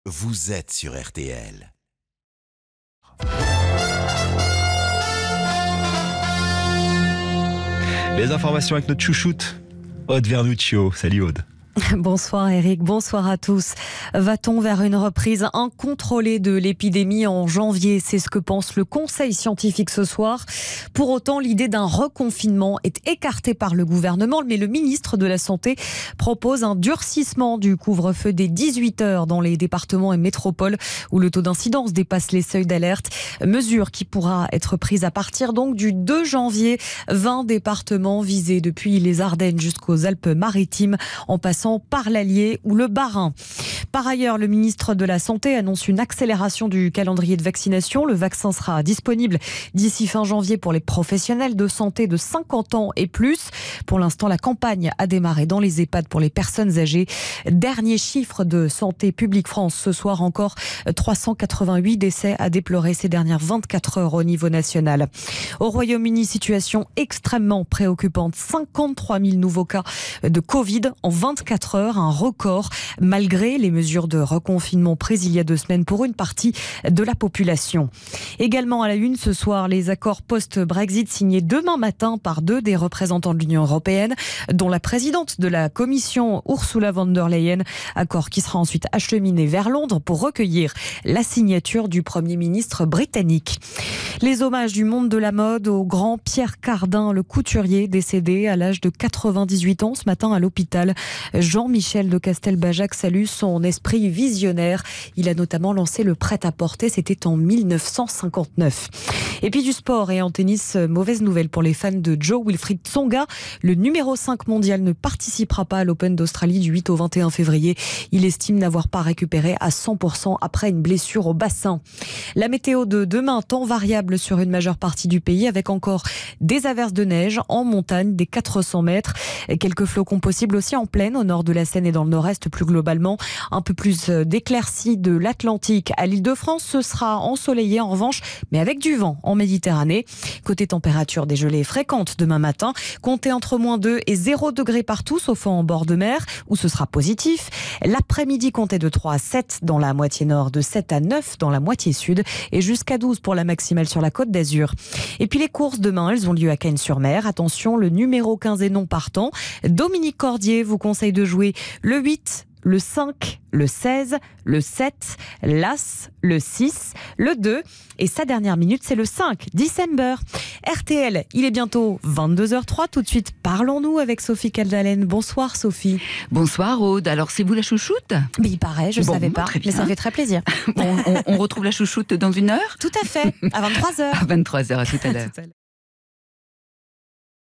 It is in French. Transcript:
vous êtes sur RTL. Les informations avec notre chouchoute, Aude Vernuccio. Salut Aude. Bonsoir Eric, bonsoir à tous. Va-t-on vers une reprise incontrôlée de l'épidémie en janvier? C'est ce que pense le Conseil scientifique ce soir. Pour autant, l'idée d'un reconfinement est écartée par le gouvernement, mais le ministre de la Santé propose un durcissement du couvre-feu dès 18h dans les départements et métropoles où le taux d'incidence dépasse les seuils d'alerte. Mesure qui pourra être prise à partir donc du 2 janvier. 20 départements visés depuis les Ardennes jusqu'aux Alpes-Maritimes en passant par l'Allier ou le Bas-Rhin. Par ailleurs, le ministre de la Santé annonce une accélération du calendrier de vaccination. Le vaccin sera disponible d'ici fin janvier pour les professionnels de santé de 50 ans et plus. Pour l'instant, la campagne a démarré dans les EHPAD pour les personnes âgées. Dernier chiffre de Santé publique France. Ce soir encore, 388 décès à déplorer ces dernières 24 heures au niveau national. Au Royaume-Uni, situation extrêmement préoccupante. 53 000 nouveaux cas de Covid en 24 heures, un record, malgré les mesures de reconfinement prises il y a 2 semaines pour une partie de la population. Également à la une ce soir, les accords post-Brexit signés demain matin par 2 des représentants de l'Union européenne, dont la présidente de la Commission, Ursula von der Leyen. Accord qui sera ensuite acheminé vers Londres pour recueillir la signature du Premier ministre britannique. Les hommages du monde de la mode au grand Pierre Cardin, le couturier décédé à l'âge de 98 ans ce matin à l'hôpital. Jean-Michel de Castelbajac salue son esprit visionnaire. Il a notamment lancé le prêt-à-porter, c'était en 1959. Et puis du sport et en tennis, mauvaise nouvelle pour les fans de Jo-Wilfried Tsonga. Le numéro 5 mondial ne participera pas à l'Open d'Australie du 8 au 21 février. Il estime n'avoir pas récupéré à 100% après une blessure au bassin. La météo de demain, temps variable sur une majeure partie du pays avec encore des averses de neige en montagne des 400 mètres. Quelques flocons possibles aussi en plaine au nord de la Seine et dans le nord-est plus globalement. Un peu plus d'éclaircies de l'Atlantique à l'Île-de-France. Ce sera ensoleillé en revanche, mais avec du vent en Méditerranée. Côté température, des gelées fréquentes demain matin. Comptez entre -2 et 0 degrés partout, sauf en bord de mer, où ce sera positif. L'après-midi, comptez de 3 à 7 dans la moitié nord, de 7 à 9 dans la moitié sud et jusqu'à 12 pour la maximale sur la Côte d'Azur. Et puis les courses demain, elles ont lieu à Cagnes-sur-Mer. Attention, le numéro 15 est non partant. Dominique Cordier vous conseille de jouer le 8, le 5, le 16, le 7, l'As, le 6, le 2 et sa dernière minute c'est le 5, December. RTL, il est bientôt 22h03. Tout de suite, parlons-nous avec Sophie Caldalen. Bonsoir Sophie. Bonsoir Aude, alors c'est vous la chouchoute? Mais il paraît, je ne savais pas, mais ça fait très plaisir. On retrouve la chouchoute dans 1 heure? Tout à fait, à 23h. À 23h, à tout à l'heure.